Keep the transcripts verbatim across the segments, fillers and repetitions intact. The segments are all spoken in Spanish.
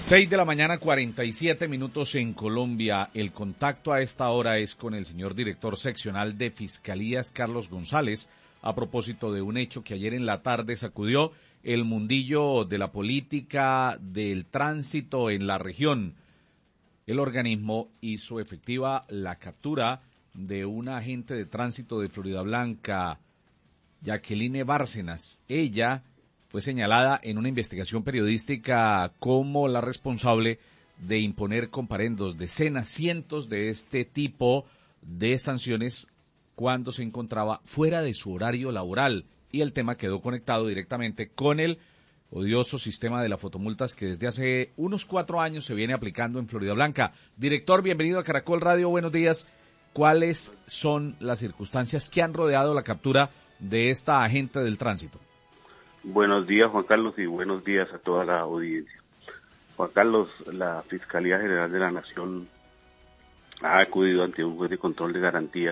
Seis de la mañana, cuarenta y siete minutos en Colombia. El contacto a esta hora es con el señor director seccional de Fiscalías, Carlos González, a propósito de un hecho que ayer en la tarde sacudió el mundillo de la política, del tránsito en la región. El organismo hizo efectiva la captura de una agente de tránsito de Florida Blanca, Jacqueline Bárcenas. Ella fue señalada en una investigación periodística como la responsable de imponer comparendos, decenas, cientos de este tipo de sanciones cuando se encontraba fuera de su horario laboral. Y el tema quedó conectado directamente con el odioso sistema de las fotomultas que desde hace unos cuatro años se viene aplicando en Florida Blanca. Director, bienvenido a Caracol Radio, buenos días. ¿Cuáles son las circunstancias que han rodeado la captura de esta agente del tránsito? Buenos días, Juan Carlos, y buenos días a toda la audiencia. Juan Carlos, la Fiscalía General de la Nación ha acudido ante un juez de control de garantías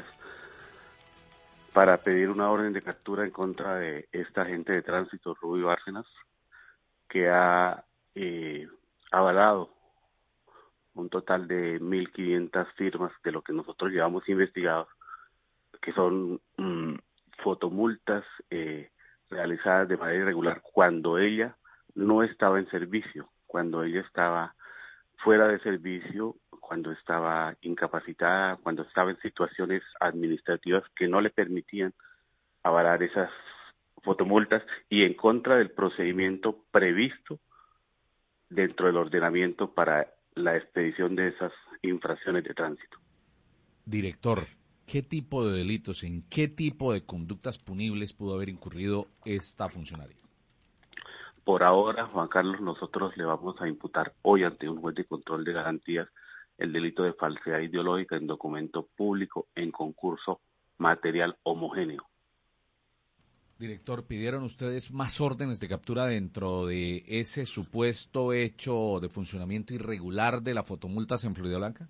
para pedir una orden de captura en contra de esta agente de tránsito, Ruby Bárcenas, que ha eh, avalado un total de mil quinientas firmas de lo que nosotros llevamos investigados, que son mmm, fotomultas eh, realizadas de manera irregular cuando ella no estaba en servicio, cuando ella estaba fuera de servicio, cuando estaba incapacitada, cuando estaba en situaciones administrativas que no le permitían avalar esas fotomultas y en contra del procedimiento previsto dentro del ordenamiento para la expedición de esas infracciones de tránsito. Director, ¿qué tipo de delitos, en qué tipo de conductas punibles pudo haber incurrido esta funcionaria? Por ahora, Juan Carlos, nosotros le vamos a imputar hoy ante un juez de control de garantías el delito de falsedad ideológica en documento público en concurso material homogéneo. Director, ¿pidieron ustedes más órdenes de captura dentro de ese supuesto hecho de funcionamiento irregular de las fotomultas en Florida Blanca?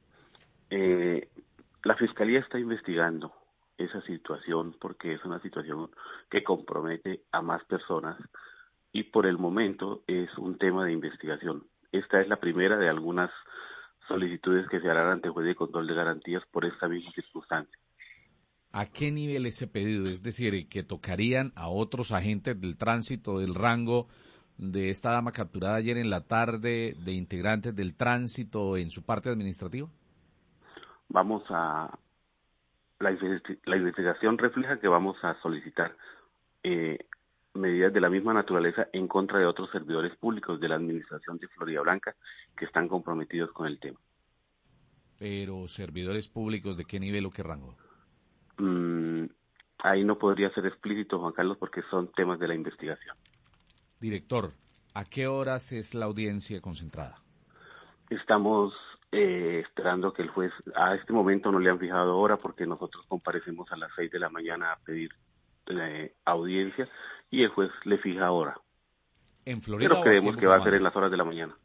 Eh, la Fiscalía está investigando esa situación porque es una situación que compromete a más personas y por el momento es un tema de investigación. Esta es la primera de algunas solicitudes que se harán ante el juez de control de garantías por esta misma circunstancia. ¿A qué nivel ese pedido? Es decir, que tocarían a otros agentes del tránsito del rango de esta dama capturada ayer en la tarde, de integrantes del tránsito en su parte administrativa. Vamos a la, investi la investigación refleja que vamos a solicitar eh, medidas de la misma naturaleza en contra de otros servidores públicos de la administración de Florida Blanca que están comprometidos con el tema. Pero servidores públicos, ¿de qué nivel o qué rango? Mm, ahí no podría ser explícito, Juan Carlos, porque son temas de la investigación. Director, ¿a qué horas es la audiencia concentrada? Estamos eh, esperando que el juez, a este momento no le han fijado hora porque nosotros comparecemos a las seis de la mañana a pedir eh, audiencia y el juez le fija hora. ¿En Florida Pero o creemos aquí en que va a ser Bucaramanga? en las horas de la mañana.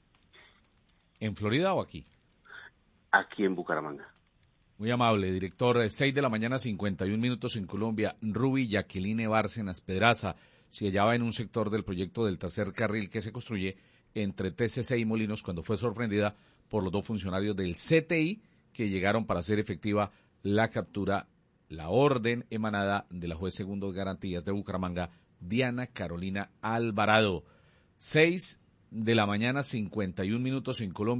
¿En Florida o aquí? Aquí en Bucaramanga. Muy amable, director. Seis de la mañana, cincuenta y un minutos en Colombia. Ruby Jacqueline Bárcenas Pedraza se hallaba en un sector del proyecto del tercer carril que se construye entre T C C y Molinos cuando fue sorprendida por los dos funcionarios del C T I que llegaron para hacer efectiva la captura, la orden emanada de la juez segundo de garantías de Bucaramanga, Diana Carolina Alvarado. Seis de la mañana, cincuenta y un minutos en Colombia.